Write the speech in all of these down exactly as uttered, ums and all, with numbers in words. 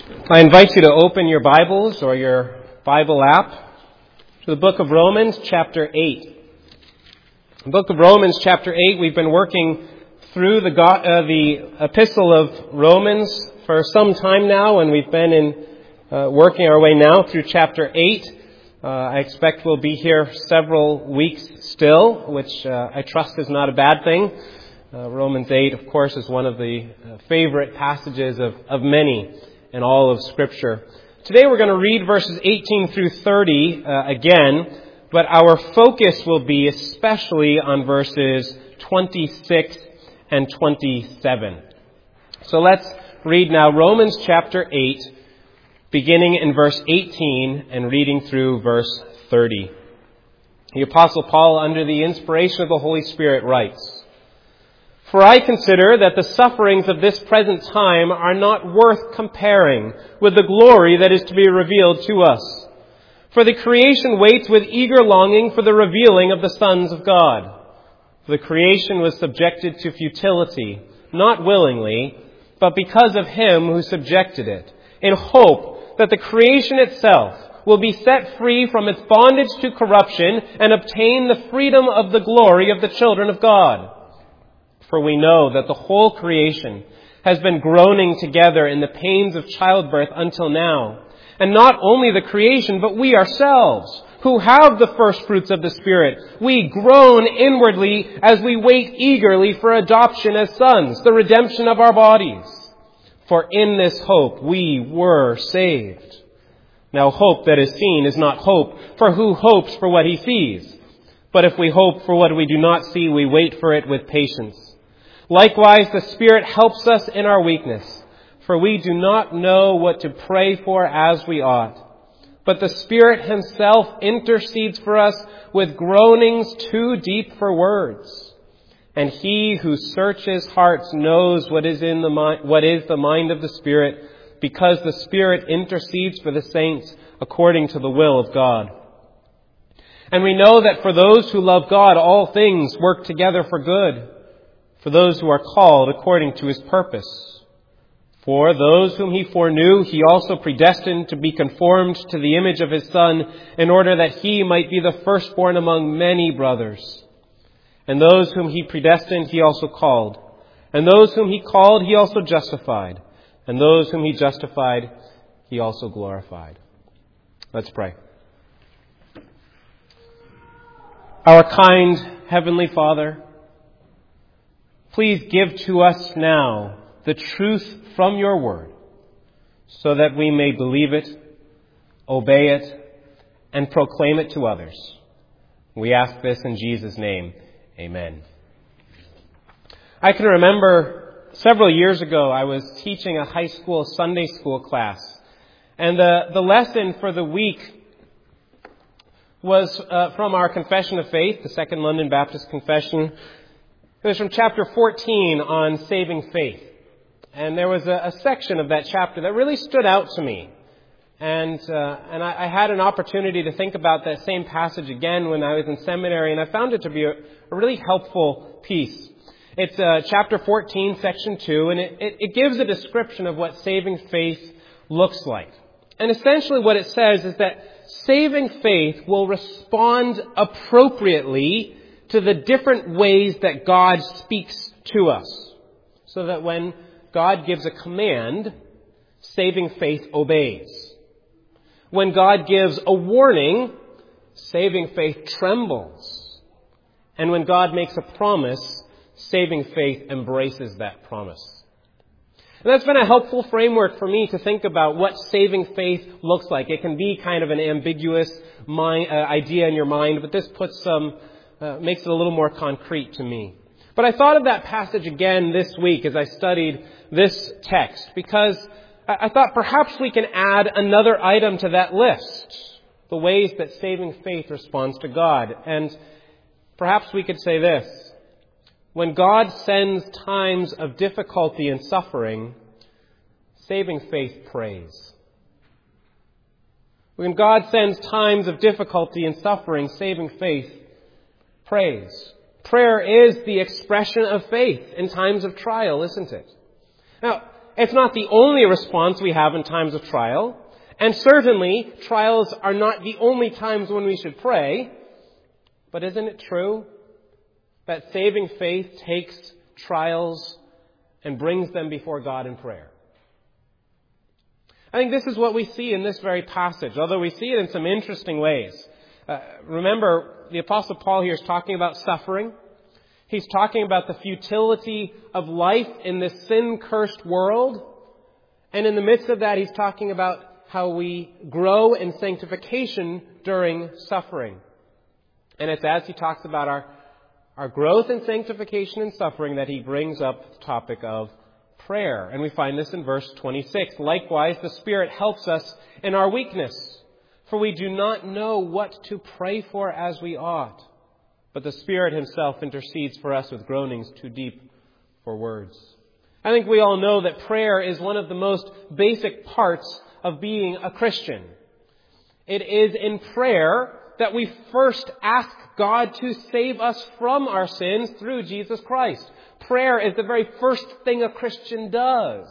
I invite you to open your Bibles or your Bible app to the book of Romans, chapter eight. The book of Romans, chapter eight, we've been working through the, uh, the epistle of Romans for some time now, and we've been in uh, working our way now through chapter eight. Uh, I expect we'll be here several weeks still, which uh, I trust is not a bad thing. Uh, Romans eight, of course, is one of the uh, favorite passages of, of many in all of Scripture. Today we're going to read verses eighteen through thirty uh, again, but our focus will be especially on verses twenty-six and twenty-seven. So let's read now Romans chapter eight, beginning in verse eighteen and reading through verse thirty. The Apostle Paul, under the inspiration of the Holy Spirit, writes, "For I consider that the sufferings of this present time are not worth comparing with the glory that is to be revealed to us. For the creation waits with eager longing for the revealing of the sons of God. For the creation was subjected to futility, not willingly, but because of him who subjected it, in hope that the creation itself will be set free from its bondage to corruption and obtain the freedom of the glory of the children of God. For we know that the whole creation has been groaning together in the pains of childbirth until now. And not only the creation, but we ourselves, who have the first fruits of the Spirit, we groan inwardly as we wait eagerly for adoption as sons, the redemption of our bodies. For in this hope we were saved. Now hope that is seen is not hope, for who hopes for what he sees? But if we hope for what we do not see, we wait for it with patience. Likewise, the Spirit helps us in our weakness, for we do not know what to pray for as we ought. But the Spirit himself intercedes for us with groanings too deep for words. And he who searches hearts knows what is in the mind, what is the mind of the Spirit, because the Spirit intercedes for the saints according to the will of God. And we know that for those who love God, all things work together for good, for those who are called according to his purpose. For those whom he foreknew, he also predestined to be conformed to the image of his Son, in order that he might be the firstborn among many brothers. And those whom he predestined, he also called. And those whom he called, he also justified. And those whom he justified, he also glorified." Let's pray. Our kind Heavenly Father, please give to us now the truth from your word, so that we may believe it, obey it, and proclaim it to others. We ask this in Jesus' name. Amen. I can remember several years ago I was teaching a high school Sunday school class, and the, the lesson for the week was uh, from our Confession of Faith, the Second London Baptist Confession. It was from chapter fourteen on saving faith. And there was a, a section of that chapter that really stood out to me. And uh, and I, I had an opportunity to think about that same passage again when I was in seminary, and I found it to be a, a really helpful piece. It's uh, chapter fourteen, section two, and it, it, it gives a description of what saving faith looks like. And essentially what it says is that saving faith will respond appropriately to the different ways that God speaks to us. So that when God gives a command, saving faith obeys. When God gives a warning, saving faith trembles. And when God makes a promise, saving faith embraces that promise. And that's been a helpful framework for me to think about what saving faith looks like. It can be kind of an ambiguous mind, uh, idea in your mind, but this puts some, uh, makes it a little more concrete to me. But I thought of that passage again this week as I studied this text, because I thought perhaps we can add another item to that list, the ways that saving faith responds to God. And perhaps we could say this: when God sends times of difficulty and suffering, saving faith prays. When God sends times of difficulty and suffering, saving faith prays. Prayer is the expression of faith in times of trial, isn't it? Now, it's not the only response we have in times of trial. And certainly, trials are not the only times when we should pray. But isn't it true that saving faith takes trials and brings them before God in prayer? I think this is what we see in this very passage, although we see it in some interesting ways. Uh, remember, the Apostle Paul here is talking about suffering. He's talking about the futility of life in this sin-cursed world. And in the midst of that, he's talking about how we grow in sanctification during suffering. And it's as he talks about our, our growth in sanctification and suffering that he brings up the topic of prayer. And we find this in verse twenty-six. Likewise, the Spirit helps us in our weakness, for we do not know what to pray for as we ought. But the Spirit himself intercedes for us with groanings too deep for words. I think we all know that prayer is one of the most basic parts of being a Christian. It is in prayer that we first ask God to save us from our sins through Jesus Christ. Prayer is the very first thing a Christian does.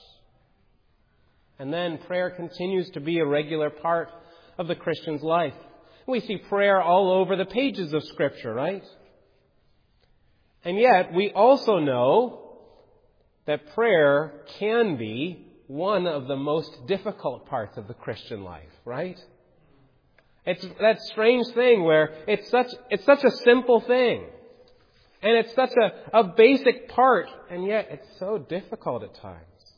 And then prayer continues to be a regular part of the Christian's life. We see prayer all over the pages of Scripture, right? And yet, we also know that prayer can be one of the most difficult parts of the Christian life, right? It's that strange thing where it's such it's such a simple thing. And it's such a, a basic part, and yet it's so difficult at times.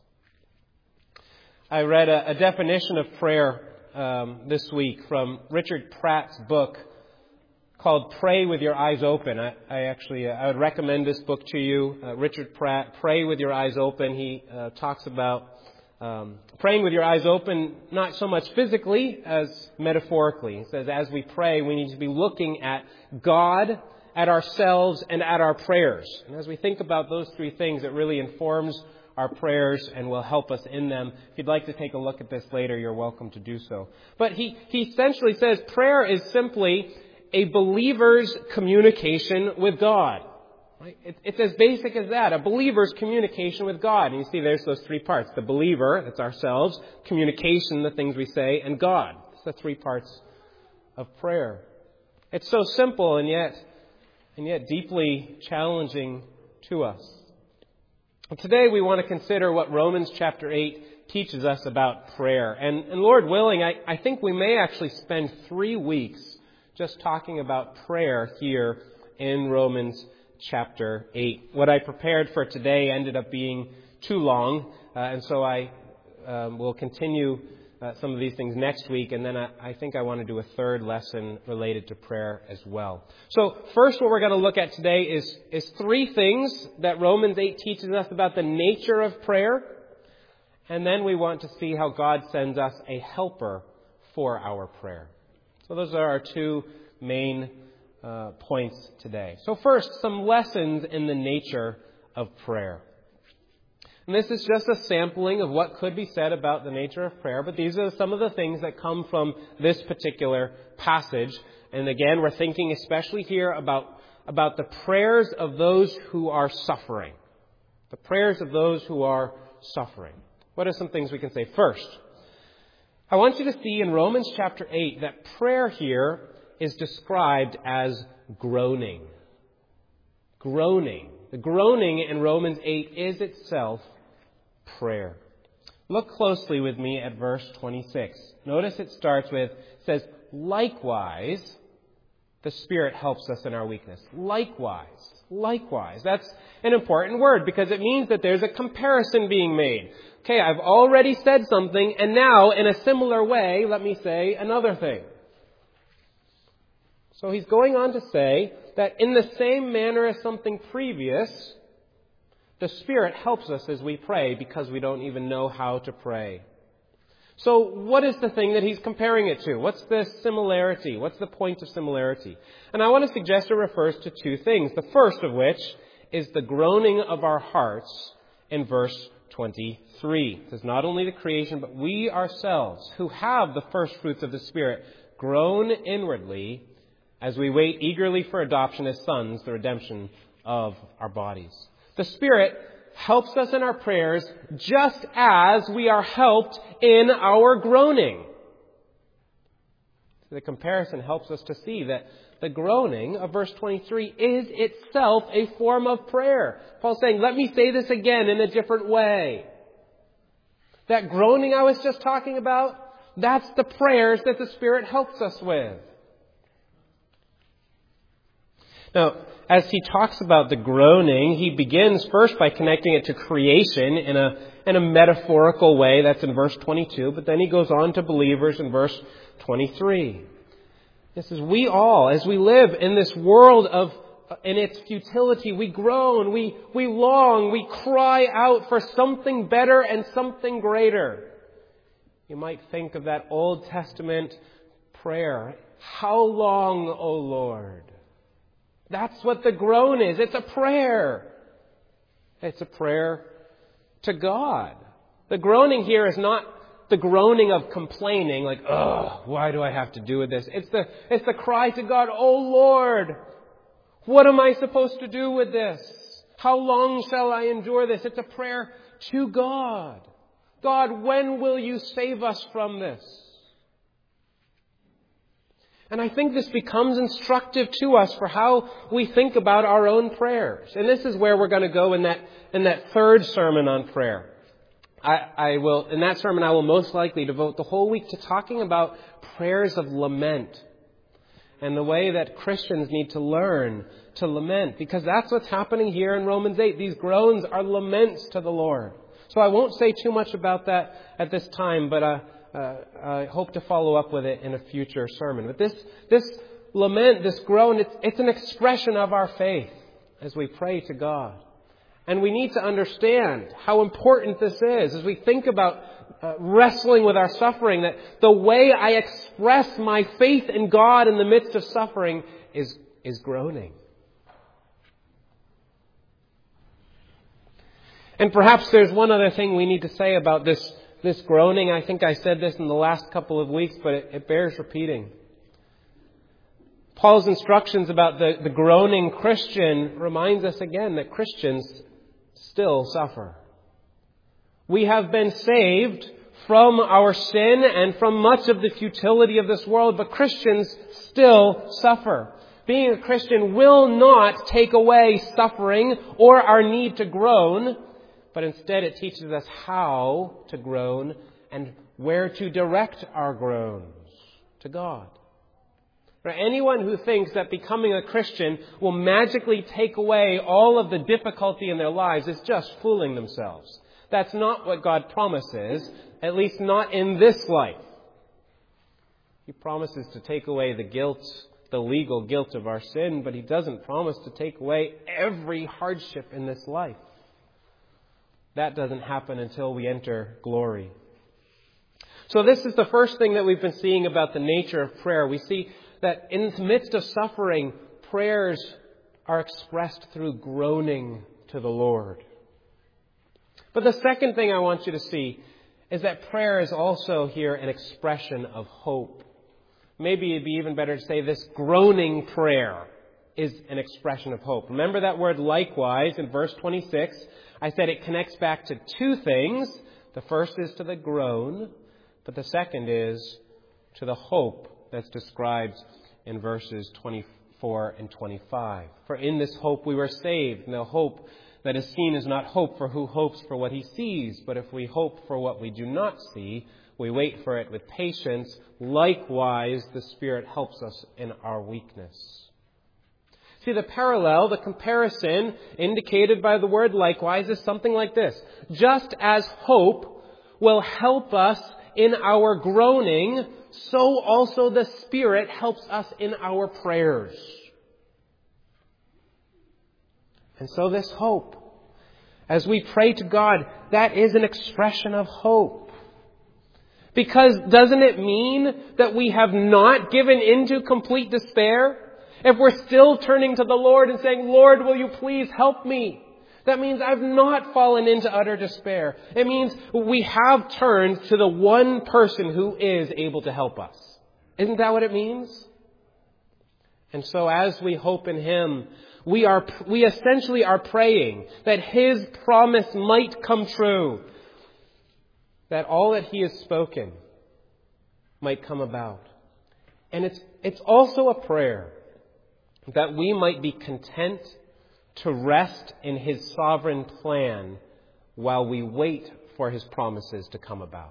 I read a, a definition of prayer um, this week from Richard Pratt's book called Pray with Your Eyes Open. I, I actually, uh, I would recommend this book to you. Uh, Richard Pratt, Pray with Your Eyes Open. He uh, talks about um, praying with your eyes open, not so much physically as metaphorically. He says as we pray, we need to be looking at God, at ourselves, and at our prayers. And as we think about those three things, it really informs our prayers and will help us in them. If you'd like to take a look at this later, you're welcome to do so. But he, he essentially says prayer is simply a believer's communication with God. Right? It, it's as basic as that, a believer's communication with God. And you see there's those three parts. The believer, that's ourselves, communication, the things we say, and God. It's the three parts of prayer. It's so simple and yet and yet deeply challenging to us. Today we want to consider what Romans chapter eight teaches us about prayer. And, and Lord willing, I, I think we may actually spend three weeks just talking about prayer here in Romans chapter eight. What I prepared for today ended up being too long, uh, and so I um, will continue uh, some of these things next week, and then I, I think I want to do a third lesson related to prayer as well. So first what we're going to look at today is, is three things that Romans eight teaches us about the nature of prayer, and then we want to see how God sends us a helper for our prayer. So those are our two main uh, points today. So first, some lessons in the nature of prayer. And this is just a sampling of what could be said about the nature of prayer, but these are some of the things that come from this particular passage. And again, we're thinking especially here about, about the prayers of those who are suffering. The prayers of those who are suffering. What are some things we can say? First, I want you to see in Romans chapter eight that prayer here is described as groaning. Groaning. The groaning in Romans eight is itself prayer. Look closely with me at verse twenty-six. Notice it starts with, it says, likewise, the Spirit helps us in our weakness. Likewise. Likewise. That's an important word because it means that there's a comparison being made. Okay, I've already said something, and now, in a similar way, let me say another thing. So he's going on to say that in the same manner as something previous, the Spirit helps us as we pray because we don't even know how to pray. So what is the thing that he's comparing it to? What's the similarity? What's the point of similarity? And I want to suggest it refers to two things. The first of which is the groaning of our hearts in verse twenty-three. It says, not only the creation, but we ourselves, who have the first fruits of the Spirit, groan inwardly as we wait eagerly for adoption as sons, the redemption of our bodies. The Spirit helps us in our prayers just as we are helped in our groaning. The comparison helps us to see that the groaning of verse twenty-three is itself a form of prayer. Paul's saying, let me say this again in a different way. That groaning I was just talking about, that's the prayers that the Spirit helps us with. Now, as he talks about the groaning, he begins first by connecting it to creation in a, in a metaphorical way. That's in verse twenty-two. But then he goes on to believers in verse twenty-three. This is, we all, as we live in this world of, in its futility, we groan, we, we long, we cry out for something better and something greater. You might think of that Old Testament prayer, how long, O Lord? That's what the groan is. It's a prayer. It's a prayer to God. The groaning here is not the groaning of complaining, like, ugh, why do I have to do with this? It's the, it's the cry to God, oh Lord, what am I supposed to do with this? How long shall I endure this? It's a prayer to God. God, when will you save us from this? And I think this becomes instructive to us for how we think about our own prayers. And this is where we're going to go in that, in that third sermon on prayer. I, I will, in that sermon, I will most likely devote the whole week to talking about prayers of lament and the way that Christians need to learn to lament, because that's what's happening here in Romans eight. These groans are laments to the Lord. So I won't say too much about that at this time, but uh, uh, I hope to follow up with it in a future sermon. But this, this lament, this groan, it's, it's an expression of our faith as we pray to God. And we need to understand how important this is as we think about uh, wrestling with our suffering, that the way I express my faith in God in the midst of suffering is, is groaning. And perhaps there's one other thing we need to say about this, this groaning. I think I said this in the last couple of weeks, but it, it bears repeating. Paul's instructions about the, the groaning Christian reminds us again that Christians still suffer. We have been saved from our sin and from much of the futility of this world, but Christians still suffer. Being a Christian will not take away suffering or our need to groan, but instead it teaches us how to groan and where to direct our groans to God. For anyone who thinks that becoming a Christian will magically take away all of the difficulty in their lives is just fooling themselves. That's not what God promises, at least not in this life. He promises to take away the guilt, the legal guilt of our sin, but He doesn't promise to take away every hardship in this life. That doesn't happen until we enter glory. So this is the first thing that we've been seeing about the nature of prayer. We see that in the midst of suffering, prayers are expressed through groaning to the Lord. But the second thing I want you to see is that prayer is also here an expression of hope. Maybe it'd be even better to say this groaning prayer is an expression of hope. Remember that word likewise in verse twenty-six. I said it connects back to two things. The first is to the groan, but the second is to the hope that's described in verses twenty-four and twenty-five. For in this hope we were saved. And the hope that is seen is not hope for who hopes for what he sees. But if we hope for what we do not see, we wait for it with patience. Likewise, the Spirit helps us in our weakness. See, the parallel, the comparison indicated by the word likewise is something like this. Just as hope will help us in our groaning, so also the Spirit helps us in our prayers. And so this hope, as we pray to God, that is an expression of hope. Because doesn't it mean that we have not given into complete despair? If we're still turning to the Lord and saying, Lord, will you please help me? That means I've not fallen into utter despair. It means we have turned to the one person who is able to help us. Isn't that what it means? And so as we hope in Him, We are, we essentially are praying that His promise might come true. That all that He has spoken might come about. And it's, it's also a prayer that we might be content to rest in His sovereign plan while we wait for His promises to come about.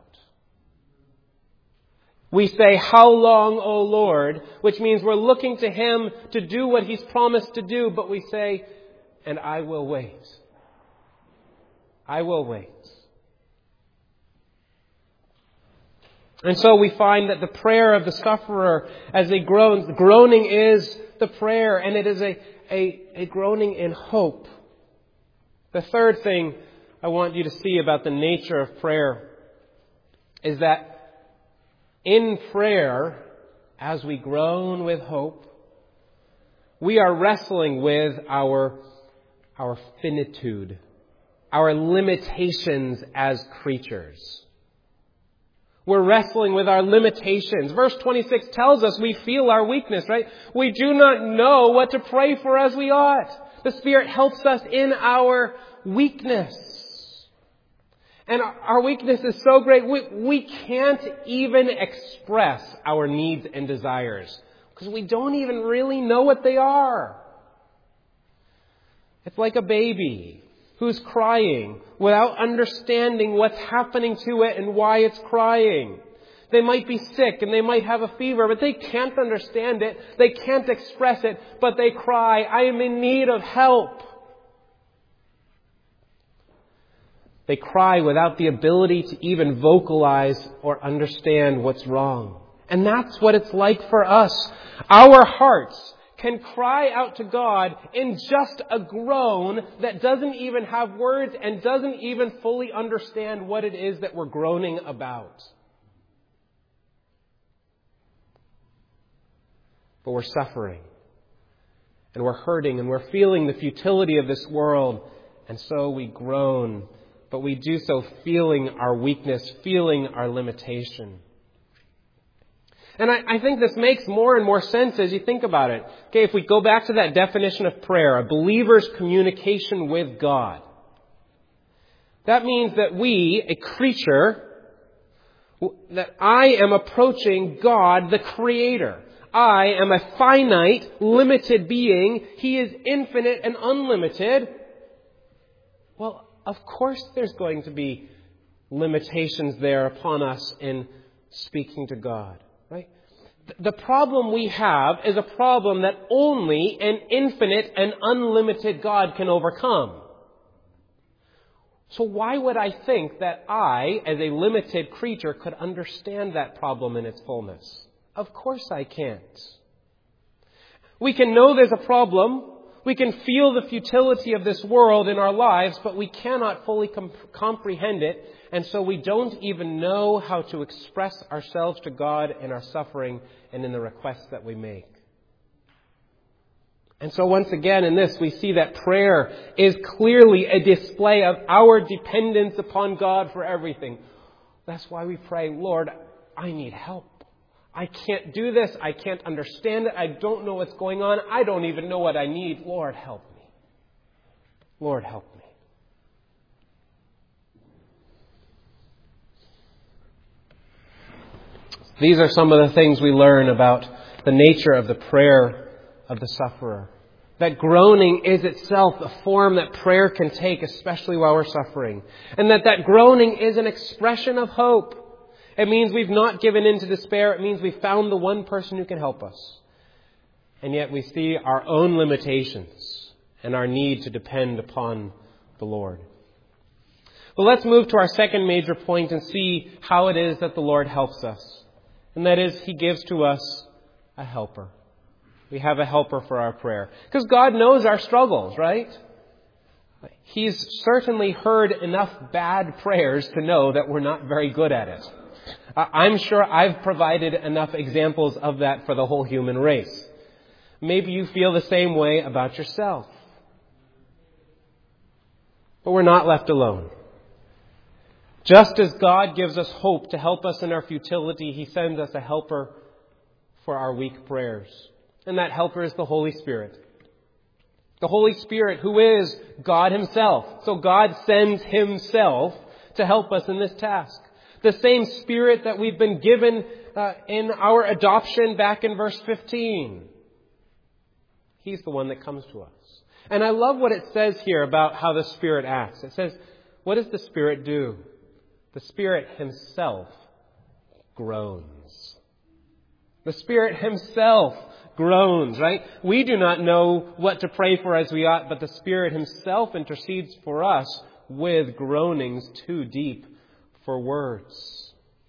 We say, "How long, O Lord?" which means we're looking to Him to do what He's promised to do, but we say, "And I will wait. I will wait." And so we find that the prayer of the sufferer as they groan, groaning is the prayer, and it is a, a, a groaning in hope. The third thing I want you to see about the nature of prayer is that in prayer, as we groan with hope, we are wrestling with our, our finitude, our limitations as creatures. We're wrestling with our limitations. Verse twenty-six tells us we feel our weakness, right? We do not know what to pray for as we ought. The Spirit helps us in our weakness. And our weakness is so great, we, we can't even express our needs and desires because we don't even really know what they are. It's like a baby who's crying without understanding what's happening to it and why it's crying. They might be sick and they might have a fever, but they can't understand it. They can't express it, but they cry, "I am in need of help." They cry without the ability to even vocalize or understand what's wrong. And that's what it's like for us. Our hearts can cry out to God in just a groan that doesn't even have words and doesn't even fully understand what it is that we're groaning about. But we're suffering. And we're hurting and we're feeling the futility of this world. And so we groan. But we do so feeling our weakness, feeling our limitation. And I, I think this makes more and more sense as you think about it. Okay, if we go back to that definition of prayer, a believer's communication with God. That means that we, a creature, that I am approaching God, the Creator. I am a finite, limited being. He is infinite and unlimited. Well, of course there's going to be limitations there upon us in speaking to God, right? The problem we have is a problem that only an infinite and unlimited God can overcome. So why would I think that I, as a limited creature, could understand that problem in its fullness? Of course I can't. We can know there's a problem. We can feel the futility of this world in our lives, but we cannot fully com- comprehend it. And so we don't even know how to express ourselves to God in our suffering and in the requests that we make. And so once again in this, we see that prayer is clearly a display of our dependence upon God for everything. That's why we pray, "Lord, I need help. I can't do this. I can't understand it. I don't know what's going on. I don't even know what I need. Lord, help me. Lord, help me." These are some of the things we learn about the nature of the prayer of the sufferer. That groaning is itself a form that prayer can take, especially while we're suffering. And that that groaning is an expression of hope. It means we've not given in to despair. It means we've found the one person who can help us. And yet we see our own limitations and our need to depend upon the Lord. Well, let's move to our second major point and see how it is that the Lord helps us. And that is, He gives to us a helper. We have a helper for our prayer. Because God knows our struggles, right? He's certainly heard enough bad prayers to know that we're not very good at it. I'm sure I've provided enough examples of that for the whole human race. Maybe you feel the same way about yourself. But we're not left alone. Just as God gives us hope to help us in our futility, He sends us a helper for our weak prayers. And that helper is the Holy Spirit. The Holy Spirit, who is God Himself. So God sends Himself to help us in this task. The same Spirit that we've been given uh, in our adoption back in verse fifteen. He's the one that comes to us. And I love what it says here about how the Spirit acts. It says, what does the Spirit do? The Spirit Himself groans. The Spirit Himself groans, right? We do not know what to pray for as we ought, but the Spirit Himself intercedes for us with groanings too deep for words.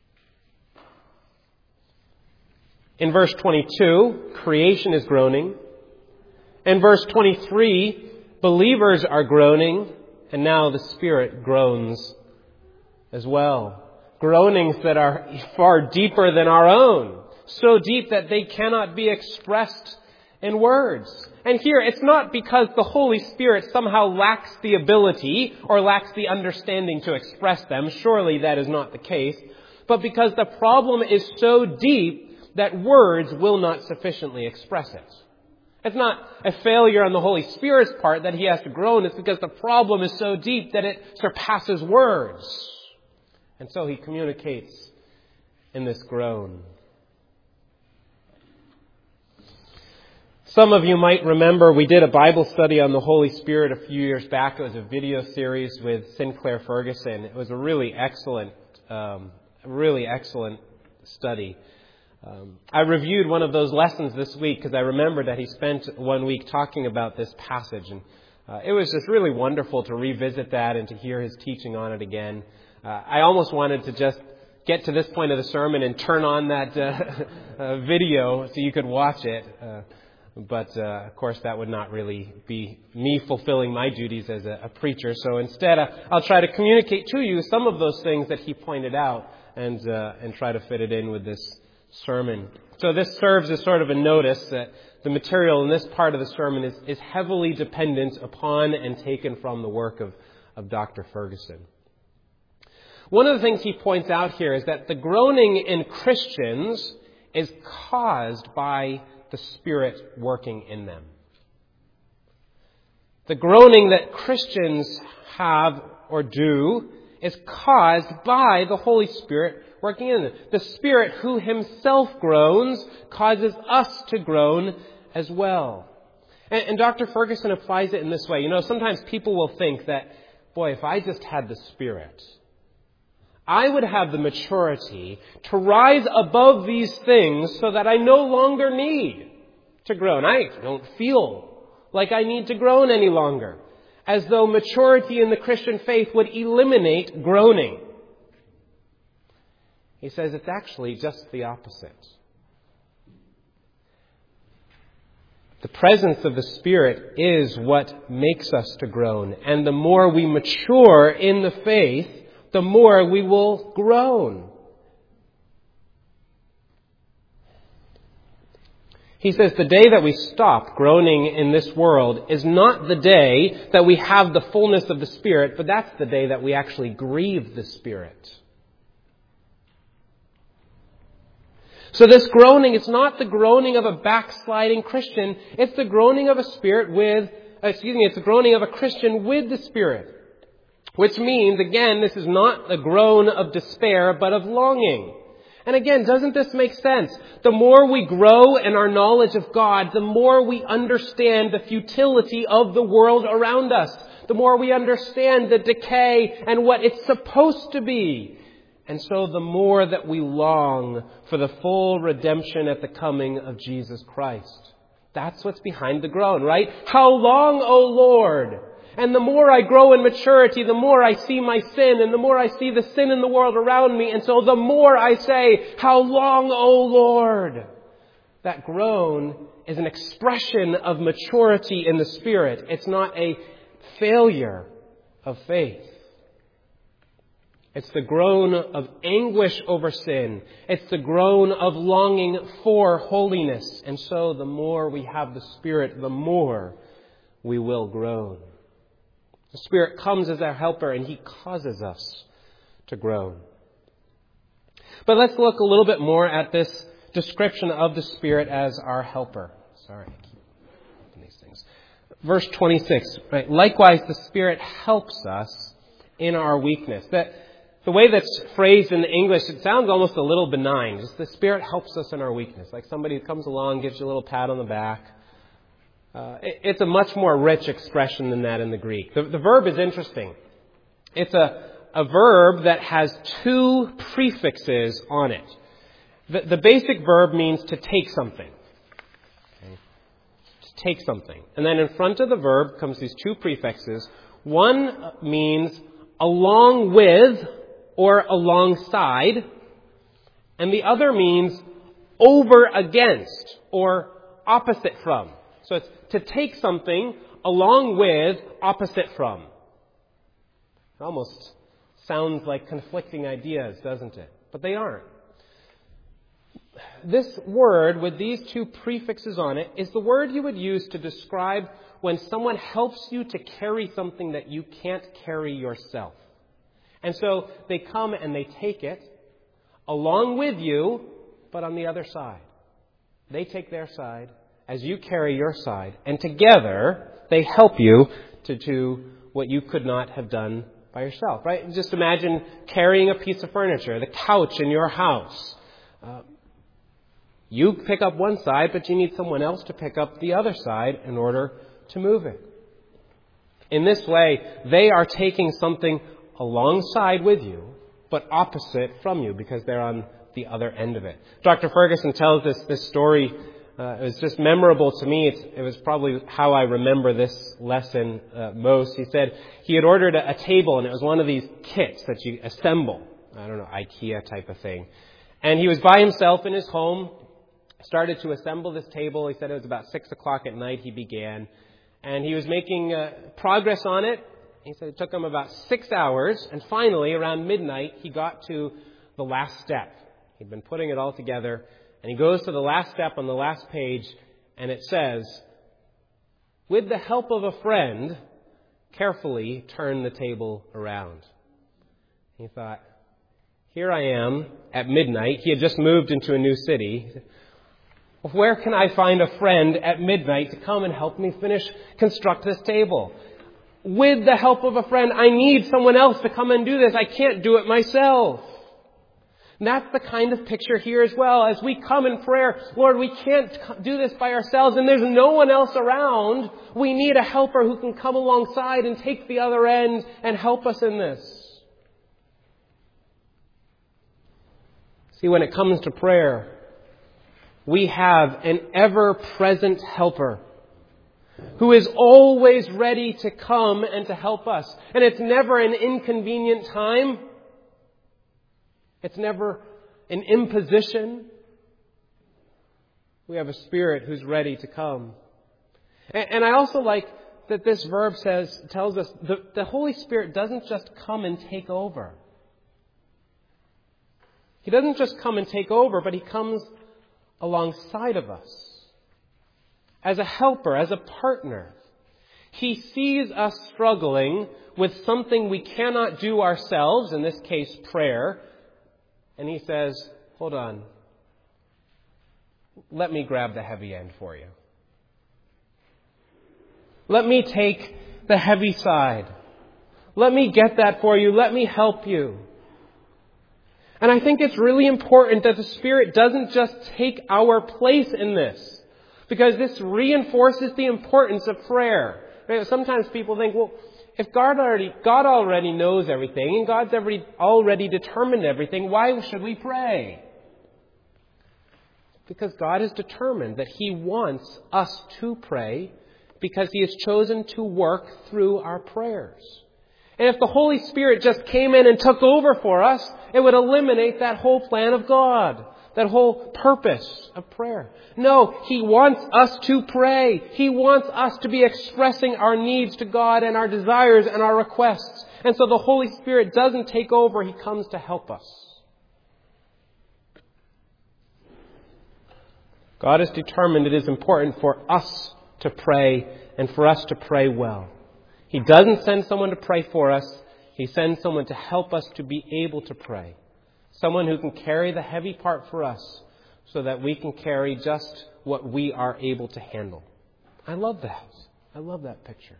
In verse twenty-two, creation is groaning. In verse twenty-three, believers are groaning, and now the Spirit groans as well. Groanings that are far deeper than our own. So deep that they cannot be expressed in words. And here, it's not because the Holy Spirit somehow lacks the ability or lacks the understanding to express them. Surely that is not the case. But because the problem is so deep that words will not sufficiently express it. It's not a failure on the Holy Spirit's part that He has to groan. It's because the problem is so deep that it surpasses words. And so He communicates in this groan. Some of you might remember we did a Bible study on the Holy Spirit a few years back. It was a video series with Sinclair Ferguson. It was a really excellent, um, really excellent study. Um, I reviewed one of those lessons this week because I remembered that he spent one week talking about this passage. And uh, it was just really wonderful to revisit that and to hear his teaching on it again. Uh, I almost wanted to just get to this point of the sermon and turn on that uh, uh, video so you could watch it. Uh, But, uh, of course, that would not really be me fulfilling my duties as a, a preacher. So instead, uh, I'll try to communicate to you some of those things that he pointed out and uh, and try to fit it in with this sermon. So this serves as sort of a notice that the material in this part of the sermon is, is heavily dependent upon and taken from the work of, of Doctor Ferguson. One of the things he points out here is that the groaning in Christians is caused by the Spirit working in them. The groaning that Christians have or do is caused by the Holy Spirit working in them. The Spirit who Himself groans causes us to groan as well. And, and Doctor Ferguson applies it in this way. You know, sometimes people will think that, boy, if I just had the Spirit, I would have the maturity to rise above these things so that I no longer need to groan. I don't feel like I need to groan any longer. As though maturity in the Christian faith would eliminate groaning. He says it's actually just the opposite. The presence of the Spirit is what makes us to groan. And the more we mature in the faith, the more we will groan. He says the day that we stop groaning in this world is not the day that we have the fullness of the Spirit, but that's the day that we actually grieve the Spirit. So this groaning, it's not the groaning of a backsliding Christian, it's the groaning of a spirit with, excuse me, it's the groaning of a Christian with the Spirit. Which means, again, this is not a groan of despair, but of longing. And again, doesn't this make sense? The more we grow in our knowledge of God, the more we understand the futility of the world around us. The more we understand the decay and what it's supposed to be. And so the more that we long for the full redemption at the coming of Jesus Christ. That's what's behind the groan, right? How long, O Lord? And the more I grow in maturity, the more I see my sin, and the more I see the sin in the world around me. And so the more I say, how long, O Lord? That groan is an expression of maturity in the Spirit. It's not a failure of faith. It's the groan of anguish over sin. It's the groan of longing for holiness. And so the more we have the Spirit, the more we will groan. The Spirit comes as our helper and He causes us to groan. But let's look a little bit more at this description of the Spirit as our helper. Sorry, I keep opening these things. Verse twenty-six, right? Likewise, the Spirit helps us in our weakness. That the way that's phrased in the English, it sounds almost a little benign. Just the Spirit helps us in our weakness. Like somebody who comes along, gives you a little pat on the back. Uh, it, it's a much more rich expression than that in the Greek. The, the verb is interesting. It's a, a verb that has two prefixes on it. The, the basic verb means to take something. Okay? To take something. And then in front of the verb comes these two prefixes. One means along with or alongside, and the other means over against or opposite from. So it's to take something along with, opposite from. It almost sounds like conflicting ideas, doesn't it? But they aren't. This word with these two prefixes on it is the word you would use to describe when someone helps you to carry something that you can't carry yourself. And so they come and they take it along with you, but on the other side. They take their side as you carry your side, and together they help you to do what you could not have done by yourself, right? Just imagine carrying a piece of furniture, the couch in your house. Uh, you pick up one side, but you need someone else to pick up the other side in order to move it. In this way, they are taking something alongside with you, but opposite from you, because they're on the other end of it. Doctor Ferguson tells this, this story. Uh, it was just memorable to me. It's, it was probably how I remember this lesson uh, most. He said he had ordered a, a table, and it was one of these kits that you assemble. I don't know, IKEA type of thing. And he was by himself in his home, started to assemble this table. He said it was about six o'clock at night he began. And he was making uh, progress on it. He said it took him about six hours. And finally, around midnight, he got to the last step. He'd been putting it all together. And he goes to the last step on the last page, and it says, with the help of a friend, carefully turn the table around. He thought, here I am at midnight. He had just moved into a new city. Where can I find a friend at midnight to come and help me finish, construct this table? With the help of a friend, I need someone else to come and do this. I can't do it myself. And that's the kind of picture here as well. As we come in prayer, Lord, we can't do this by ourselves, and there's no one else around. We need a helper who can come alongside and take the other end and help us in this. See, when it comes to prayer, we have an ever-present helper who is always ready to come and to help us. And it's never an inconvenient time. It's never an imposition. We have a Spirit who's ready to come. And, and I also like that this verb says, tells us the, the Holy Spirit doesn't just come and take over. He doesn't just come and take over, but He comes alongside of us as a helper, as a partner. He sees us struggling with something we cannot do ourselves, in this case, prayer. And He says, hold on, let me grab the heavy end for you. Let me take the heavy side. Let me get that for you. Let me help you. And I think it's really important that the Spirit doesn't just take our place in this, because this reinforces the importance of prayer. Sometimes people think, well, if God already, God already knows everything and God's already, already determined everything, why should we pray? Because God is determined that He wants us to pray because He has chosen to work through our prayers. And if the Holy Spirit just came in and took over for us, it would eliminate that whole plan of God, that whole purpose of prayer. No, He wants us to pray. He wants us to be expressing our needs to God and our desires and our requests. And so the Holy Spirit doesn't take over. He comes to help us. God is determined it is important for us to pray and for us to pray well. He doesn't send someone to pray for us. He sends someone to help us to be able to pray. Someone who can carry the heavy part for us so that we can carry just what we are able to handle. I love that. I love that picture.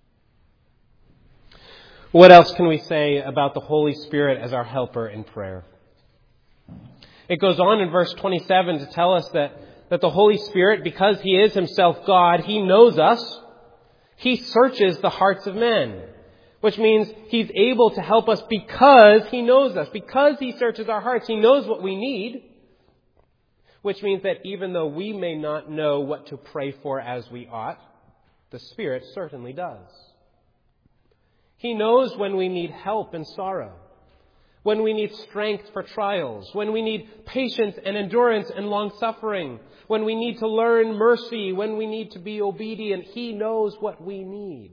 What else can we say about the Holy Spirit as our helper in prayer? It goes on in verse twenty-seven to tell us that, that the Holy Spirit, because He is Himself God, He knows us. He searches the hearts of men, which means He's able to help us because He knows us. Because He searches our hearts, He knows what we need, which means that even though we may not know what to pray for as we ought, the Spirit certainly does. He knows when we need help in sorrow, when we need strength for trials, when we need patience and endurance and long-suffering, when we need to learn mercy, when we need to be obedient. He knows what we need.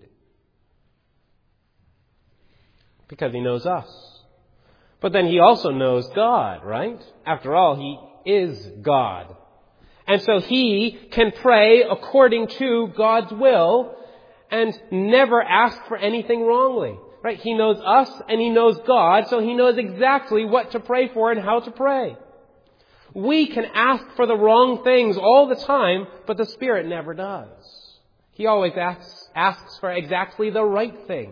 Because He knows us. But then He also knows God, right? After all, He is God. And so He can pray according to God's will and never ask for anything wrongly. Right? He knows us and He knows God, so He knows exactly what to pray for and how to pray. We can ask for the wrong things all the time, but the Spirit never does. He always asks, asks for exactly the right thing.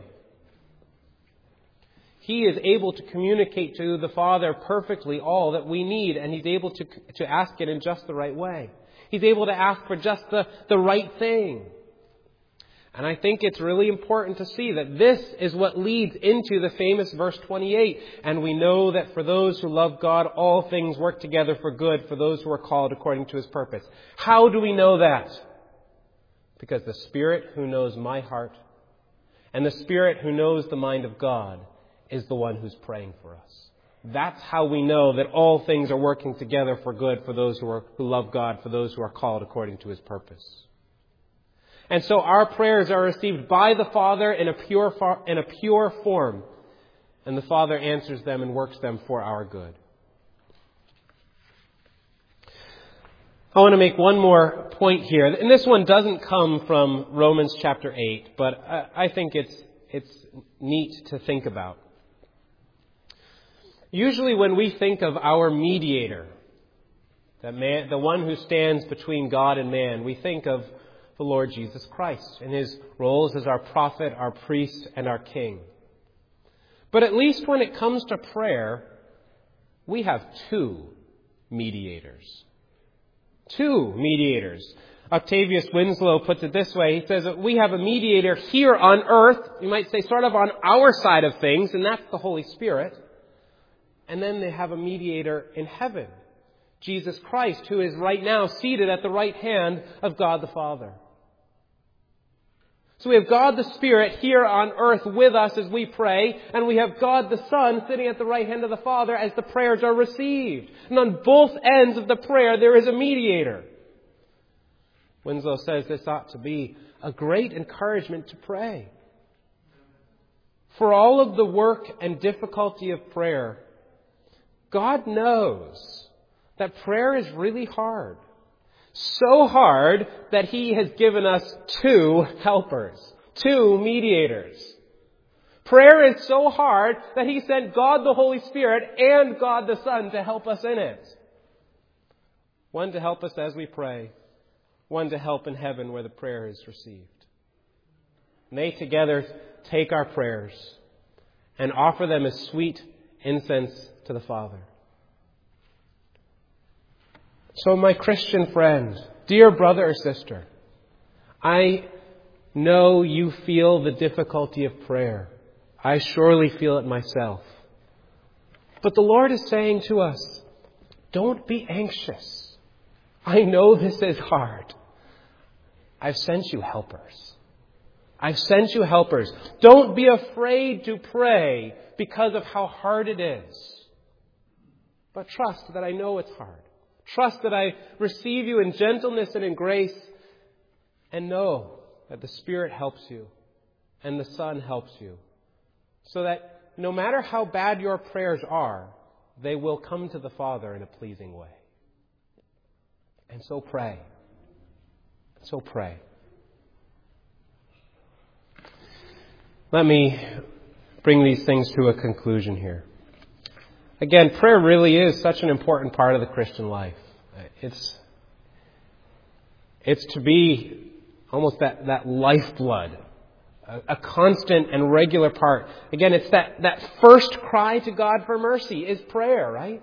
He is able to communicate to the Father perfectly all that we need, and He's able to, to ask it in just the right way. He's able to ask for just the, the right thing. And I think it's really important to see that this is what leads into the famous verse twenty-eight. And we know that for those who love God, all things work together for good for those who are called according to His purpose. How do we know that? Because the Spirit who knows my heart and the Spirit who knows the mind of God is the one who's praying for us. That's how we know that all things are working together for good for those who are, who love God, for those who are called according to His purpose. And so our prayers are received by the Father in a pure in a pure form. And the Father answers them and works them for our good. I want to make one more point here. And this one doesn't come from Romans chapter eight, but I think it's it's neat to think about. Usually when we think of our mediator, the man, the one who stands between God and man, we think of the Lord Jesus Christ in His roles as our prophet, our priest, and our king. But at least when it comes to prayer, we have two mediators. Two mediators. Octavius Winslow puts it this way. He says that we have a mediator here on earth, you might say sort of on our side of things, and that's the Holy Spirit. And then they have a mediator in heaven, Jesus Christ, who is right now seated at the right hand of God the Father. So we have God the Spirit here on earth with us as we pray, and we have God the Son sitting at the right hand of the Father as the prayers are received. And on both ends of the prayer there is a mediator. Winslow says this ought to be a great encouragement to pray. For all of the work and difficulty of prayer, God knows that prayer is really hard. So hard that He has given us two helpers, two mediators. Prayer is so hard that He sent God the Holy Spirit and God the Son to help us in it. One to help us as we pray, one to help in heaven where the prayer is received. And they together take our prayers and offer them as sweet incense to the Father. So my Christian friend, dear brother or sister, I know you feel the difficulty of prayer. I surely feel it myself. But the Lord is saying to us, don't be anxious. I know this is hard. I've sent you helpers. I've sent you helpers. Don't be afraid to pray because of how hard it is. But trust that I know it's hard. Trust that I receive you in gentleness and in grace, and know that the Spirit helps you and the Son helps you, so that no matter how bad your prayers are, they will come to the Father in a pleasing way. And so pray. So pray. Let me bring these things to a conclusion here. Again, prayer really is such an important part of the Christian life. It's, it's to be almost that, that lifeblood, a, a constant and regular part. Again, it's that, that first cry to God for mercy is prayer, right?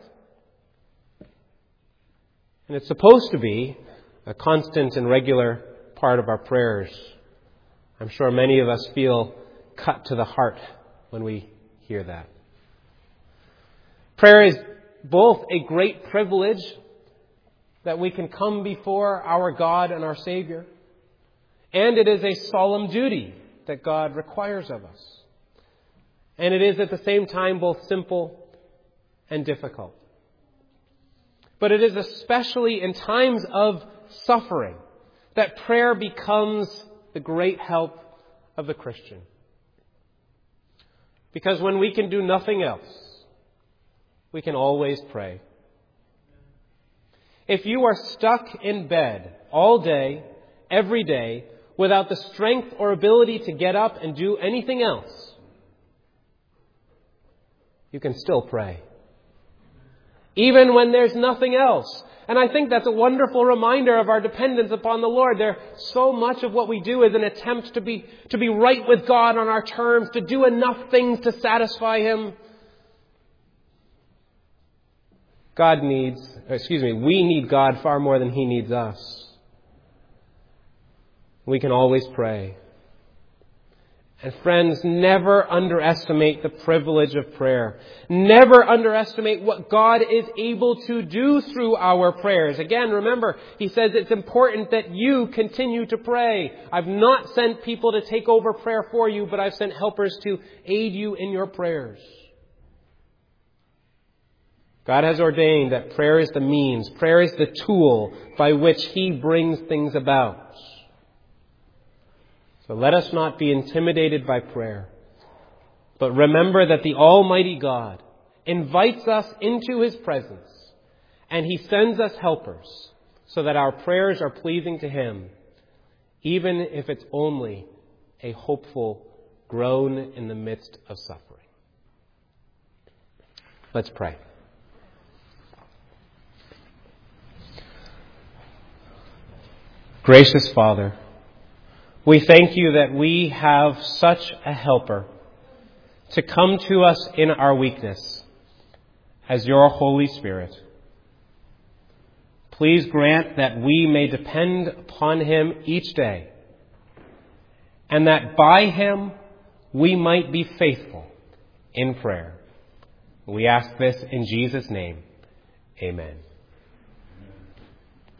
And it's supposed to be a constant and regular part of our prayers. I'm sure many of us feel cut to the heart when we hear that. Prayer is both a great privilege that we can come before our God and our Savior, and it is a solemn duty that God requires of us. And it is at the same time both simple and difficult. But it is especially in times of suffering that prayer becomes the great help of the Christian. Because when we can do nothing else, we can always pray. If you are stuck in bed all day, every day, without the strength or ability to get up and do anything else, you can still pray. Even when there's nothing else. And I think that's a wonderful reminder of our dependence upon the Lord. There, so much of what we do is an attempt to be, to be right with God on our terms, to do enough things to satisfy Him. God needs, excuse me, we need God far more than He needs us. We can always pray. And friends, never underestimate the privilege of prayer. Never underestimate what God is able to do through our prayers. Again, remember, He says it's important that you continue to pray. I've not sent people to take over prayer for you, but I've sent helpers to aid you in your prayers. God has ordained that prayer is the means, prayer is the tool by which He brings things about. So let us not be intimidated by prayer, but remember that the Almighty God invites us into His presence, and He sends us helpers so that our prayers are pleasing to Him, even if it's only a hopeful groan in the midst of suffering. Let's pray. Gracious Father, we thank You that we have such a helper to come to us in our weakness as Your Holy Spirit. Please grant that we may depend upon Him each day, and that by Him we might be faithful in prayer. We ask this in Jesus' name. Amen.